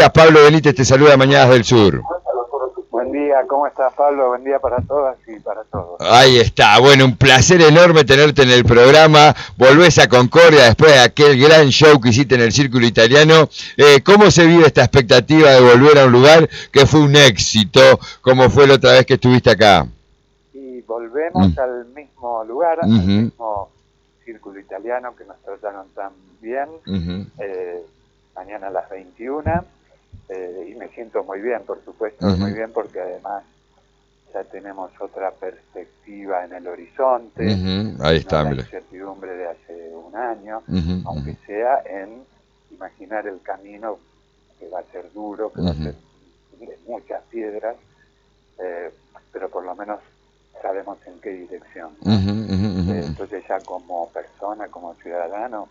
días, Pablo Benítez te saluda Mañanas del Sur. Buen día, ¿cómo estás, Pablo? Buen día para todas y para todos. Ahí está, bueno, un placer enorme tenerte en el programa. Volvés a Concordia después de aquel gran show que hiciste en el Círculo Italiano. ¿Cómo se vive esta expectativa de volver a un lugar que fue un éxito, como fue la otra vez que estuviste acá? Y volvemos al mismo lugar, al mismo Círculo Italiano que nos trataron tan bien. Mañana a las 21. Y me siento muy bien, por supuesto, muy bien, porque además ya tenemos otra perspectiva en el horizonte. Ahí está, no la mira. incertidumbre de hace un año, aunque sea en imaginar el camino, que va a ser duro, que va a ser de muchas piedras, pero por lo menos sabemos en qué dirección. Entonces ya como persona, como ciudadano,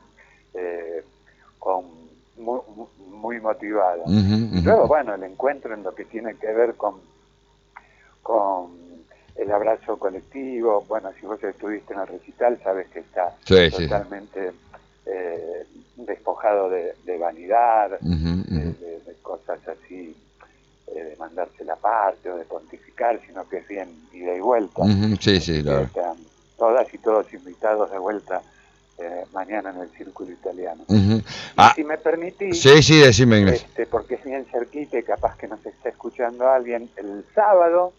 muy motivado. Y luego, bueno, el encuentro en lo que tiene que ver con el abrazo colectivo. Bueno, si vos estuviste en el recital, sabes que está totalmente despojado de vanidad, de cosas así, de mandarse la parte o de pontificar, sino que es bien ida y vuelta. Claro. Están todas y todos invitados de vuelta mañana en el Círculo Italiano. Y si me permitís, decime, Inés. porque es bien cerquita y capaz que nos está escuchando alguien, el sábado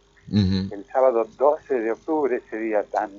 12 de octubre, ese día tan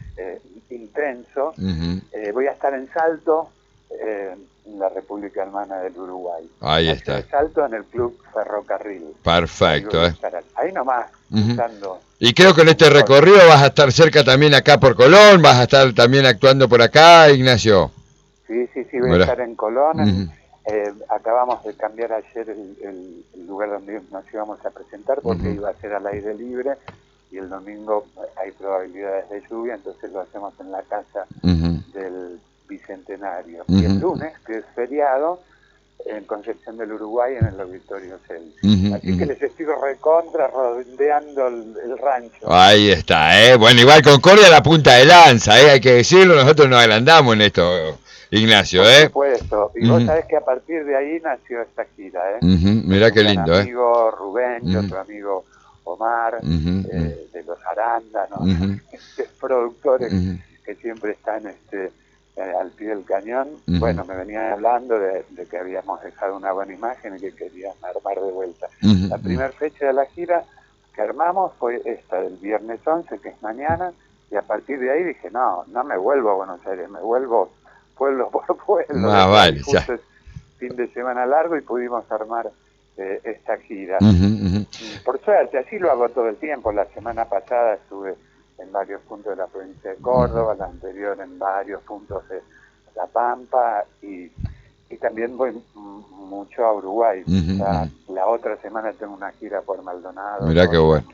intenso, voy a estar en Salto, en la República Hermana del Uruguay. Ahí está. En Salto, en el Club Ferrocarril. Perfecto, ahí nomás, escuchando. Y creo que en este recorrido vas a estar cerca también acá por Colón, vas a estar también actuando por acá, Ignacio. Sí, voy a estar en Colón. Acabamos de cambiar ayer el lugar donde nos íbamos a presentar porque iba a ser al aire libre y el domingo hay probabilidades de lluvia, entonces lo hacemos en la casa del Bicentenario. Y el lunes, que es feriado, en Concepción del Uruguay, en el Auditorio Celsi. Así que les estoy recontra rodeando el rancho. Ahí está, Bueno, igual Concordia la punta de lanza, hay que decirlo, nosotros nos agrandamos en esto, Ignacio, Por supuesto. Y vos sabés que a partir de ahí nació esta gira, Mirá qué lindo, mi amigo Rubén y otro amigo Omar, de los Arándanos, productores que siempre están al pie del cañón. Bueno, me venían hablando de que habíamos dejado una buena imagen y que querían armar de vuelta. La primera fecha de la gira que armamos fue esta, del viernes 11, que es mañana, y a partir de ahí dije, no me vuelvo a Buenos Aires, me vuelvo pueblo por pueblo. Vale, ya. Fin de semana largo y pudimos armar esta gira. Por suerte, así lo hago todo el tiempo. La semana pasada estuve en varios puntos de la provincia de Córdoba, la anterior en varios puntos de La Pampa y también voy mucho a Uruguay. La otra semana tengo una gira por Maldonado. Mirá qué bueno.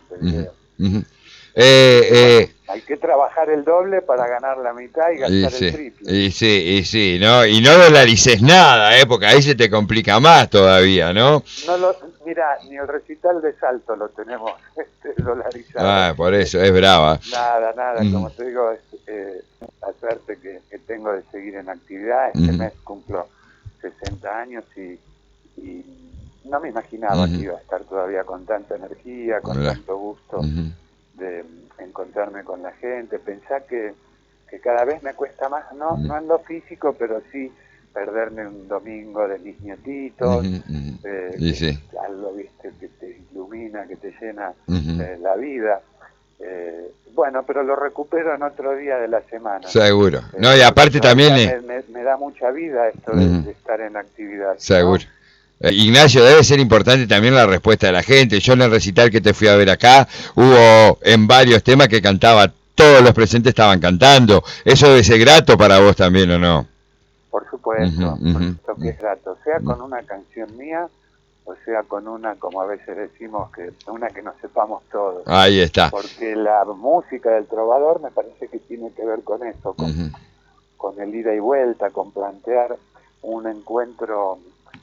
Hay que trabajar el doble para ganar la mitad y gastar el triple. Y sí, ¿no? Y no dolarices nada, porque ahí se te complica más todavía, ¿no? Mira, ni el recital de Salto lo tenemos dolarizado. Por eso, es brava. Nada, como te digo, la suerte que tengo de seguir en actividad. Este mes cumplo 60 años y no me imaginaba que iba a estar todavía con tanta energía, con tanto gusto de encontrarme con la gente. Pensá que cada vez me cuesta más, no en lo físico, pero sí perderme un domingo de mis nietitos, algo, viste, que te ilumina, que te llena la vida. Bueno, pero lo recupero en otro día de la semana. Seguro. No, y aparte también me da mucha vida esto de estar en actividad. Seguro. ¿No? Ignacio, debe ser importante también la respuesta de la gente. Yo en el recital que te fui a ver acá, hubo en varios temas que cantaba, todos los presentes estaban cantando. ¿Eso debe ser grato para vos también o no? Por supuesto, que es grato, sea con una canción mía, o sea con una, como a veces decimos, una que nos sepamos todos. Ahí está. Porque la música del trovador me parece que tiene que ver con eso, con el ida y vuelta, con plantear un encuentro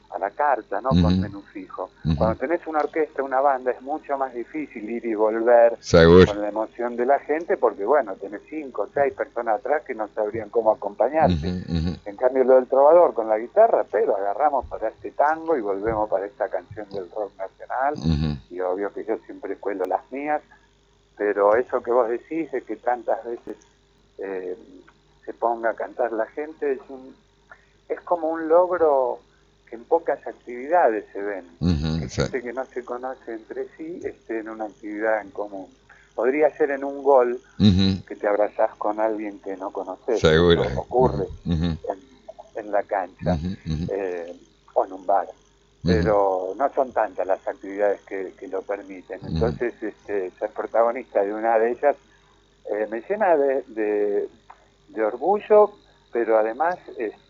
a la carta, no con menú fijo. Cuando tenés una orquesta, una banda, es mucho más difícil ir y volver con la emoción de la gente, porque bueno, tenés 5 o 6 personas atrás que no sabrían cómo acompañarte. En cambio lo del trovador con la guitarra, pero agarramos para este tango y volvemos para esta canción del rock nacional, y obvio que yo siempre cuelo las mías, pero eso que vos decís de que tantas veces se ponga a cantar la gente es como un logro que en pocas actividades se ven, que gente que no se conoce entre sí esté en una actividad en común. Podría ser en un gol que te abrazás con alguien que no conoces, seguro. eso ocurre en la cancha o en un bar, pero no son tantas las actividades que lo permiten. Entonces ser protagonista de una de ellas me llena de orgullo, pero además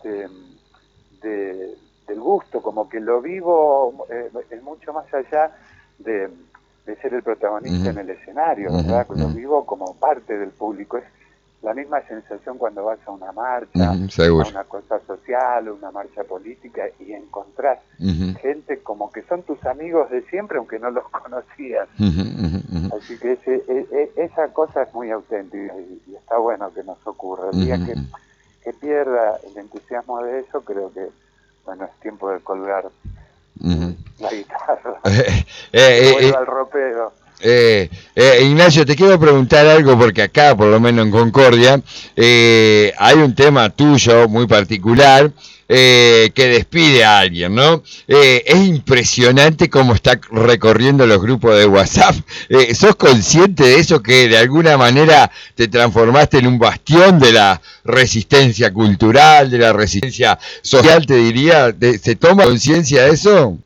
del gusto, como que lo vivo es mucho más allá de ser el protagonista en el escenario, ¿verdad? Lo vivo como parte del público. Es la misma sensación cuando vas a una marcha, a una cosa social, una marcha política, y encontrás gente como que son tus amigos de siempre, aunque no los conocías. Así que esa cosa es muy auténtica y está bueno que nos ocurra. El día que pierda el entusiasmo de eso, creo que bueno, es tiempo de colgar la guitarra, que vuelva al ropero. Ignacio, te quiero preguntar algo porque acá, por lo menos en Concordia, hay un tema tuyo muy particular que despide a alguien, ¿no? Es impresionante cómo está recorriendo los grupos de WhatsApp. ¿Sos consciente de eso, que de alguna manera te transformaste en un bastión de la resistencia cultural, de la resistencia social, te diría? ¿Se toma conciencia de eso?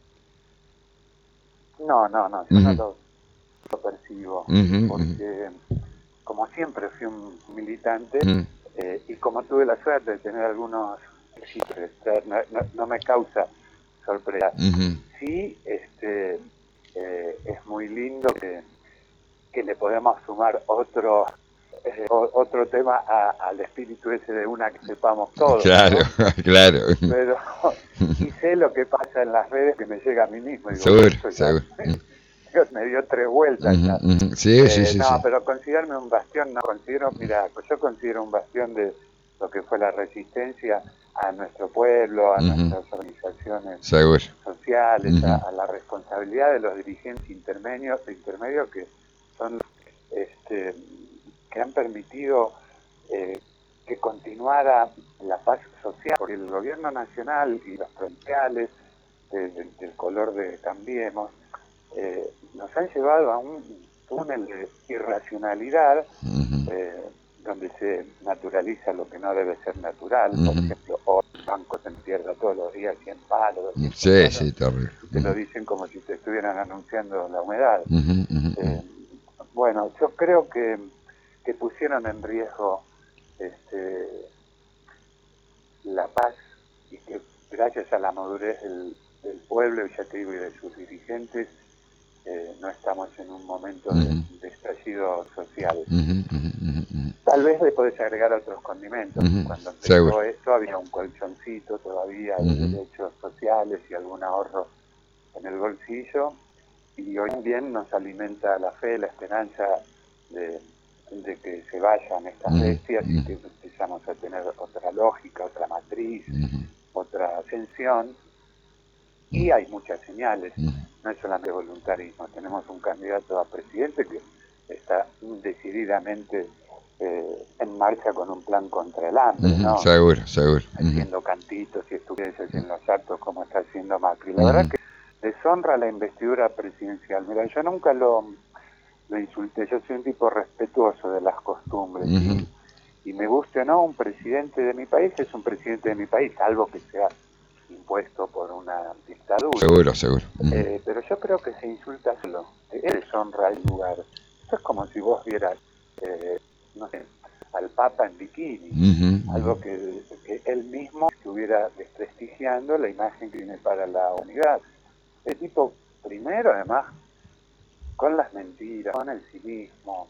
No, yo no lo percibo, porque como siempre fui un militante y como tuve la suerte de tener algunos éxitos, no me causa sorpresa. Sí, es muy lindo que le podemos sumar otro tema al espíritu ese de una que sepamos todos. Claro, ¿no? Claro. Pero y sé lo que pasa en las redes, que me llega a mí mismo. Digo, seguro. Dios me dio 3 vueltas ya. Sí. Pero considerarme un bastión, no considero, yo considero un bastión de lo que fue la resistencia a nuestro pueblo, a nuestras organizaciones sociales, a la responsabilidad de los dirigentes intermedios que son que han permitido que continuara la paz social, porque el gobierno nacional y los provinciales del color de Cambiemos nos han llevado a un túnel de irracionalidad donde se naturaliza lo que no debe ser natural. Por ejemplo, hoy el banco se entierra todos los días 100 palos, 200 palos, sí, terrible. y te lo dicen como si te estuvieran anunciando la humedad. Bueno, yo creo que pusieron en riesgo la paz, y que gracias a la madurez del pueblo, y ya te digo, y de sus dirigentes, no estamos en un momento de estallido social. Tal vez le podés agregar otros condimentos. Cuando empezó esto había un colchoncito todavía de derechos sociales y algún ahorro en el bolsillo, y hoy bien nos alimenta la fe, la esperanza de que se vayan estas bestias y que empezamos a tener otra lógica, otra matriz, otra ascensión. Y hay muchas señales, no es solamente voluntarismo. Tenemos un candidato a presidente que está decididamente en marcha con un plan contra el hambre, ¿no? Seguro. Haciendo cantitos y estupideces en los actos como está haciendo Macri. La verdad que deshonra la investidura presidencial. Mira, yo nunca lo insulté, yo soy un tipo respetuoso de las costumbres y me guste o no, un presidente de mi país es un presidente de mi país, salvo que sea impuesto por una dictadura. Seguro. Pero yo creo que se insulta solo, deshonra el lugar. Esto es como si vos vieras, no sé, al Papa en bikini, algo que él mismo estuviera desprestigiando la imagen que tiene para la unidad. El tipo, primero, además, con las mentiras, con el cinismo,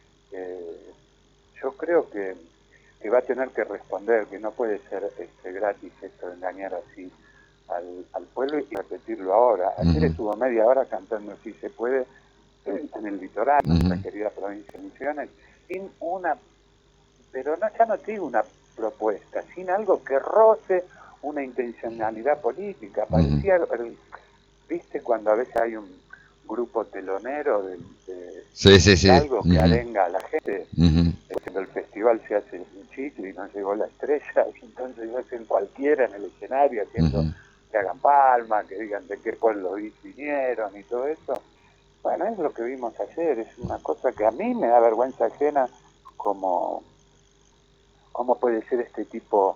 yo creo que va a tener que responder, que no puede ser gratis esto de engañar así al pueblo y repetirlo ahora. Ayer estuvo media hora cantando Si se puede en el litoral, nuestra querida provincia de Misiones, sin una, pero no, ya no digo una propuesta, sin algo que roce una intencionalidad política. Parecía, viste, cuando a veces hay un grupo telonero de algo que arenga a la gente, cuando el festival se hace en Chicle y no llegó la estrella, y entonces hacen cualquiera en el escenario haciendo que hagan palmas, que digan de qué pueblo vinieron y todo eso. Bueno, es lo que vimos ayer, es una cosa que a mí me da vergüenza ajena, cómo puede ser este tipo,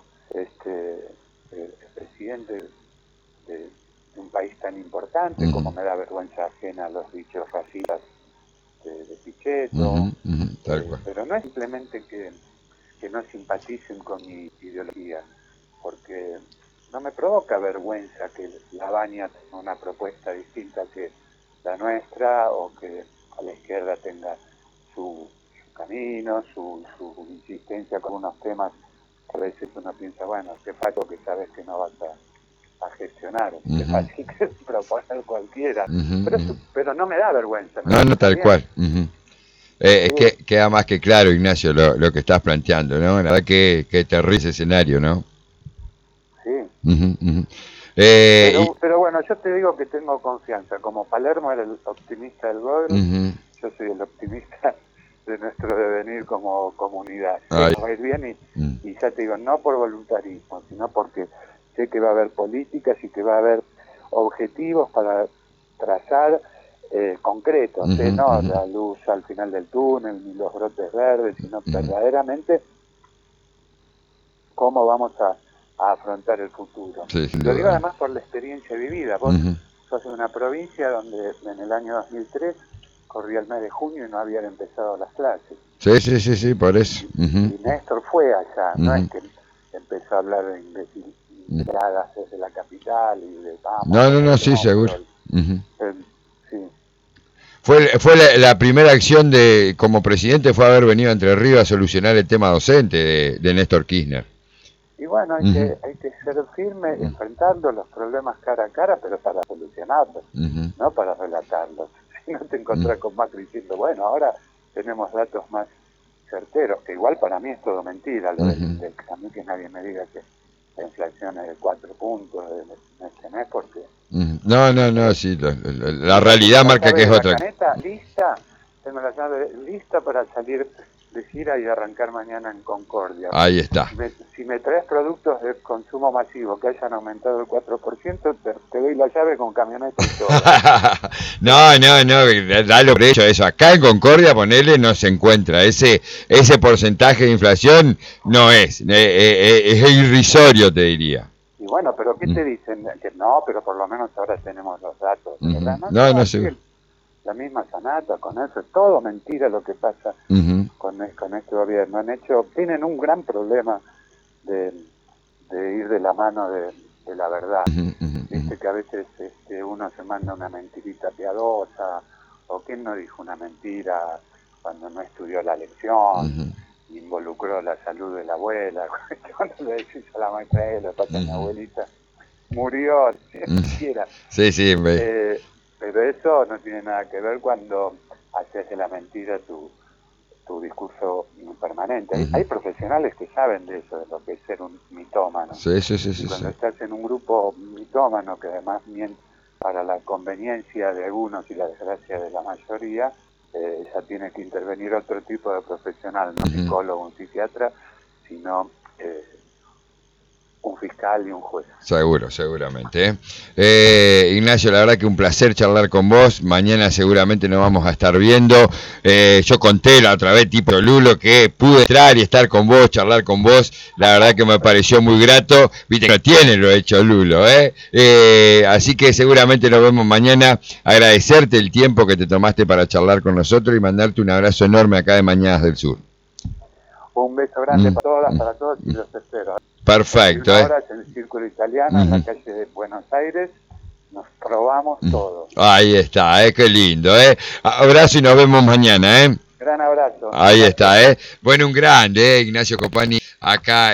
presidente de un país tan importante, como me da vergüenza ajena los dichos racistas de Pichetto, pero no es simplemente que no simpaticen con mi ideología, porque no me provoca vergüenza que la Baña tenga una propuesta distinta que la nuestra, o que a la izquierda tenga su camino, su insistencia con unos temas que a veces uno piensa, bueno, qué fácil que sabes que no vas a gestionar, qué fácil que proponer cualquiera, pero no me da vergüenza. No, tal cual. Queda más que claro, Ignacio, lo que estás planteando, ¿no? La verdad que terrible ese escenario, ¿no? Sí. Pero bueno, yo te digo que tengo confianza. Como Palermo era el optimista del gobierno, yo soy el optimista de nuestro devenir como comunidad. Sé que va a ir bien y ya te digo, no por voluntarismo, sino porque sé que va a haber políticas y que va a haber objetivos para trazar concretos, no la luz al final del túnel ni los brotes verdes, sino verdaderamente cómo vamos a afrontar el futuro. Lo digo además por la experiencia vivida. Vos sos de una provincia donde en el año 2003 corría el mes de junio y no habían empezado las clases. Sí, por eso. Y Néstor fue allá, no es que empezó a hablar de imbecilidades desde la capital y de No, sí, seguro. Sí. Fue la primera acción como presidente fue haber venido a Entre Ríos a solucionar el tema docente de Néstor Kirchner. Y bueno, hay que ser firme, enfrentando los problemas cara a cara, pero para solucionarlos, no para relatarlos. Si no te encontrás con Macri diciendo, bueno, ahora tenemos datos más certeros, que igual para mí es todo mentira, a mí que nadie me diga que la inflación es de 4 puntos en este mes, porque... No, sí, la realidad marca que es otra. Tengo la llave lista para salir de gira y arrancar mañana en Concordia. Ahí está. Si me traes productos de consumo masivo que hayan aumentado el 4%, te doy la llave con camioneta y todo. No, dalo por hecho eso. Acá en Concordia, ponele, no se encuentra. Ese porcentaje de inflación no es irrisorio, te diría. Y bueno, pero ¿qué te dicen? Que no, pero por lo menos ahora tenemos los datos. No sé. La misma Sanata, con eso, es todo mentira lo que pasa con este gobierno. Tienen un gran problema de ir de la mano de la verdad. Viste que a veces uno se manda una mentirita piadosa, o quién no dijo una mentira cuando no estudió la lección, involucró la salud de la abuela, cuando le decís a la maestra, lo pasa a mi abuelita, murió, ni siquiera. Sí. Pero eso no tiene nada que ver cuando haces de la mentira tu discurso permanente. Hay profesionales que saben de eso, de lo que es ser un mitómano. Sí. Y cuando estás en un grupo mitómano que además miente para la conveniencia de algunos y la desgracia de la mayoría, ya tiene que intervenir otro tipo de profesional, no psicólogo, un psiquiatra, sino un fiscal y un juez. Seguramente. Ignacio, la verdad que un placer charlar con vos. Mañana seguramente nos vamos a estar viendo. Yo conté la otra vez, tipo Lulo, que pude entrar y estar con vos, charlar con vos. La verdad que me pareció muy grato. Viste que no tiene lo hecho Lulo, así que seguramente nos vemos mañana. Agradecerte el tiempo que te tomaste para charlar con nosotros y mandarte un abrazo enorme acá de Mañanas del Sur. Un beso grande para todos y los espero. Perfecto. Ahora es el Círculo Italiano en la calle de Buenos Aires. Nos probamos todo. Ahí está, qué lindo. Abrazo y nos vemos mañana. Gran abrazo. Ahí está. Bueno, un grande, Ignacio Copani, acá.